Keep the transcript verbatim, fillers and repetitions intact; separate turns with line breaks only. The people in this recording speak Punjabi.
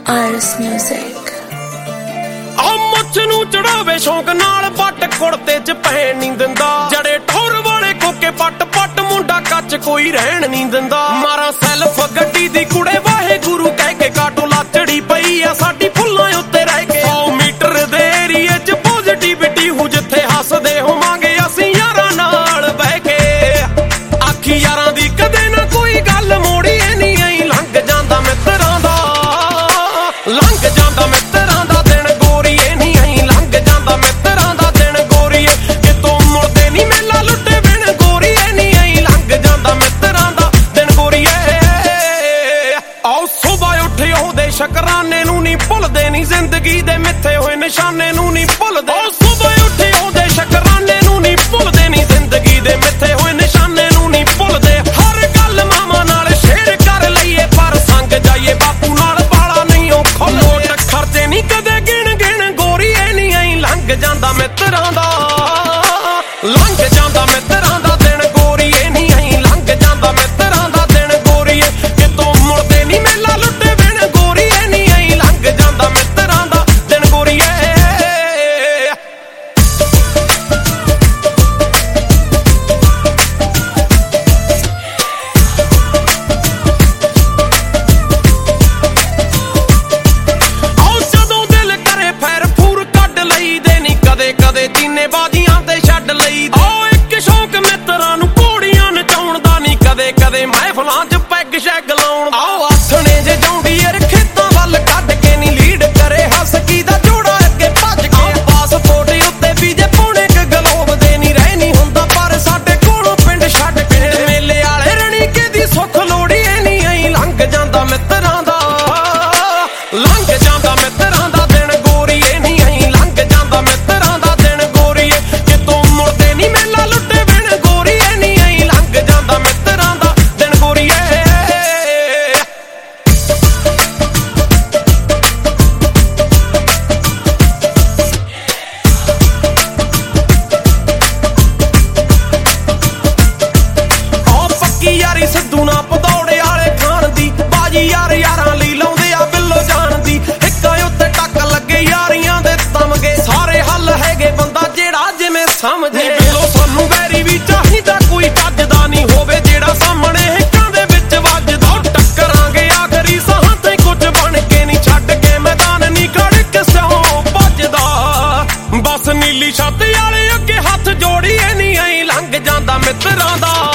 Iris Music।
ਆ ਮੁੱਛ ਨੂੰ ਚੜਾਵੇ ਸ਼ੌਂਕ ਨਾਲ ਪੱਟ ਕੁੜਤੇ ਚ ਪਹਿਣ ਨਹੀਂ ਦਿੰਦਾ, ਜੜੇ ਠੌਰ ਵਾਲੇ ਕੋਕੇ ਪੱਟ ਪੱਟ ਮੁੰਡਾ ਕੱਚ ਕੋਈ ਰਹਿਣ ਨਹੀਂ ਦਿੰਦਾ। ਮਾਰਾ ਸੈਲਫ ਗੱਡੀ ਦੀ ਕੁੜੇ ਵਾਹਿਗੁਰੂ ਕਹਿ ਕੇ ਕਾਟੋ ਲਾਚੜੀ ਪਈ ਆ ਸਾਡੀ ਫੁੱਲਾਂ ਉੱਤੇ ਰਹਿ ਕੇ। ਸੌ ਮੀਟਰ ਦੇ ਏਰੀਏ ਚ ਪੋਜ਼ਿਟਿਵਿਟੀ ਹੂੰ ਜਿੱਥੇ ਹੱਸਦੇ ਹੋਵਾਂਗੇ ਅਸੀਂ ਯਾਰਾਂ ਨਾਲ ਬਹਿ ਕੇ। ਆਖੀ ਯਾਰਾਂ ਦੀ ਕਦੇ ਨਾ ਕੋਈ ਗੱਲ ਮੋੜੀਏ ਨਹੀਂ, ਐਂ ਲੰਘ ਜਾਂਦਾ ਮਿੱਤਰਾਂ ਦਾ ਲੰਘ ਜਾਂਦਾ ਮਿੱਤਰਾਂ ਦਾ ਦਿਨ ਗੋਰੀਏ ਨਹੀਂ, ਐਂ ਲੰਘ ਜਾਂਦਾ ਮਿੱਤਰਾਂ ਦਾ ਦਿਨ ਗੋਰੀਏ। ਕਿਤੋਂ ਮੁੜਦੇ ਨਹੀਂ ਮੇਲਾ ਲੁੱਟੇ ਬਿਨ ਗੋਰੀਏ ਨਹੀਂ, ਐਂ ਲੰਘ ਜਾਂਦਾ ਮਿੱਤਰਾਂ ਦਾ ਦਿਨ ਗੋਰੀਏ। ਆਓ ਸੁਬਾਹ ਉੱਠੇ ਉਹਦੇ ਸ਼ੁਕਰਾਨੇ ਨੂੰ ਨਹੀਂ ਭੁੱਲਦੇ, ਨਹੀਂ ਜ਼ਿੰਦਗੀ ਦੇ ਮਿੱਥੇ ਹੋਏ ਨਿਸ਼ਾਨੇ ਨੂੰ ਨਹੀਂ ਭੁੱਲਦੇ। ਆਓ ਸੁਬਾਹ ਉੱਠੇ ਉਹਦੇ ਸ਼ੁਕਰਾਨੇ ਨੂੰ ਨਹੀਂ ਭੁੱਲਦੇ, ਨਹੀਂ ਜ਼ਿੰਦਗੀ ਦੇ ਮਿੱਥੇ ਹੋਏ ਨਿਸ਼ਾਨੇ ਨੂੰ ਨਹੀਂ ਭੁੱਲਦੇ। ਹਰ ਗੱਲ ਮਾਮਾ ਨਾਲ ਸ਼ੇਅਰ ਕਰ ਲਈਏ ਪਰ ਸੰਗ ਜਾਈਏ ਬਾਪੂ ਨਾਲ ਬਾਲਾ ਨਹੀਂ ਉਹ ਖੁੱਲ੍ਹ। ਨੋਟ ਖਰਚੇ ਨਹੀਂ ਕਦੇ ਗਿਣ ਗਿਣ ਗੋਰੀਏ ਨਹੀਂ, ਐਂ ਲੰਘ ਜਾਂਦਾ ਮਿੱਤਰਾਂ ਦਾ ਲੰਘ ਜਾਂਦਾ ਮਿੱਤਰਾਂ ਦਾ ਦਿਨ ਗੋਰੀਏ ਨਹੀਂ, ਐਂ ਲੰਘ ਜਾਂਦਾ ਮਿੱਤਰਾਂ ਦਾ ਦਿਨ ਗੋਰੀਏ। ਕਿਤੋਂ ਮੁੜਦੇ ਨਹੀਂ ਮੇਲਾ ਲੁੱਟੇ ਬਿਨ ਗੋਰੀਏ ਨਹੀਂ, ਐਂ ਲੰਘ ਜਾਂਦਾ ਮਿੱਤਰਾਂ ਦਾ ਦਿਨ ਗੋਰੀਏ। ਕਦੇ ਕਦੇ ਤੀਨੇ ਬਾਜ਼ੀਆਂ ਤੇ ਛੱਡ ਲਈ। ਆਓ ਇੱਕ ਸ਼ੌਂਕ ਮਿੱਤਰਾਂ ਨੂੰ ਘੋੜੀਆਂ ਨਚਾਉਣ ਦਾ, ਨਹੀਂ ਕਦੇ ਕਦੇ ਮਹਿਫਲਾਂ ਚ ਪੈਗ ਸ਼ੈਗ ਲਾਉਣ। ਆਓ ਆਥਣੇ ਜੇ ਜੌਂਡੀਅਰ ਖੇਤਾਂ ਵੱਲ ਕੱਢ ਕੇ ਨਹੀਂ ਲੀਡ ਕਰੇ ਹਸਕੀ ਦਾ ਜੋੜਾ ਅੱਗੇ ਭੱਜ ਕੇ। ਪਾਸਪੋਰਟ ਉੱਤੇ ਵੀ ਜੇ ਪੌਣੇ ਕ ਗਲੋਬ ਦੇ ਨਹੀਂ ਰਹਿ ਨਹੀਂ ਹੁੰਦਾ, ਪਰ ਸਾਡੇ ਕੋਲੋਂ ਪਿੰਡ ਛੱਡ ਕੇ ਮੇਲੇ ਵਾਲੇ ਰਣੀਕੇ ਦੀ ਸੁੱਖ ਲੋੜੀਏ ਨਹੀਂ, ਐਂ ਲੰਘ ਜਾਂਦਾ ਮਿੱਤਰਾਂ ਦਾ ਲੰਘ ਜਾਂਦਾ ਮਿੱਤਰਾਂ ਦਾ ਦਿਨ ਗੋਰੀਏ ਨਹੀਂ, ਐਂ ਲੰਘ ਜਾਂਦਾ ਮਿੱਤਰਾਂ ਦਾ ਦਿਨ ਗੋਰੀਏ। ਕਿਤੋਂ ਮੁੜਦੇ ਨਹੀਂ ਮੇਲਾ ਲੁੱਟੇ ਬਿਨ ਗੋਰੀਏ ਨਹੀਂ, ਐਂ ਲੰਘ ਜਾਂਦਾ ਮਿੱਤਰਾਂ ਦਾ ਦਿਨ ਗੋਰੀਏ। ਆਹ ਪੱਕੀ ਯਾਰੀ ਸਿੱਧੂ ਨਾ ਪਦੌੜੇ ਵਾਲੇ ਖਾਣ ਦੀ, ਬਾਜੀ ਯਾਰ ਯਾਰਾਂ ਲਈ ਲਾਉਂਦੇ ਆ ਬਿੱਲੋ ਜਾਣ ਦੀ। ਇੱਕਾਂ ਉੱਤੇ ਟੱਕ ਲੱਗੇ ਯਾਰੀਆਂ ਦੇ ਤਮਗੇ, ਸਾਰੇ ਹੱਲ ਹੈਗੇ ਬੰਦਾ ਜਿਹੜਾ ਜਿਵੇਂ ਸਮਝੇ। ਬਿੱਲੋ ਸਾਨੂੰ ਵੈਰੀ ਵੀ ਚਾਹੀਦਾ ਕੋਈ ਚੱਜਦਾ ਨਹੀਂ ਹੋਵੇ, ਜਿਹੜਾ ਸਾਹਮਣੇ ਹਿੱਕਾਂ ਦੇ ਵਿੱਚ ਵੱਜਦਾ। ਟੱਕਰਾਂਗੇ ਆਖਰੀ ਸਾਹਾਂ ਤੇ ਕੁਝ ਬਣ ਕੇ ਨਹੀਂ, ਛੱਡ ਕੇ ਮੈਦਾਨ ਨਹੀਂ ਖੜਕ ਸਿਉਂ ਭੱਜਦਾ। ਬਸ ਨੀਲੀ ਛੱਤ ਵਾਲੇ ਅੱਗੇ ਹੱਥ ਜੋੜੀਏ ਨਹੀਂ, ਐਂ ਲੰਘ ਜਾਂਦਾ ਮਿੱਤਰਾਂ ਦਾ